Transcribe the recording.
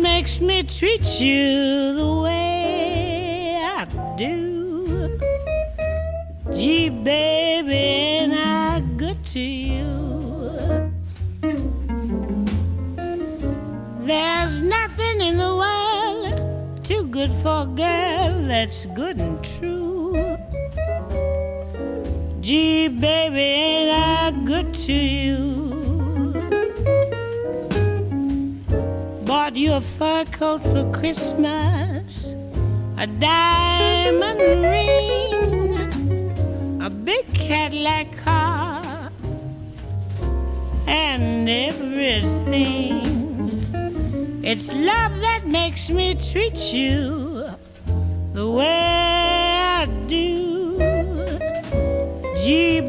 makes me treat you the way I do. Gee, baby, ain't I good to you? There's nothing in the world too good for a girl that's good and true. Gee, baby, ain't I good to you? Bought you a fur coat for Christmas, a diamond ring, a big Cadillac car, and everything. It's love that makes me treat you the way I do. Gee,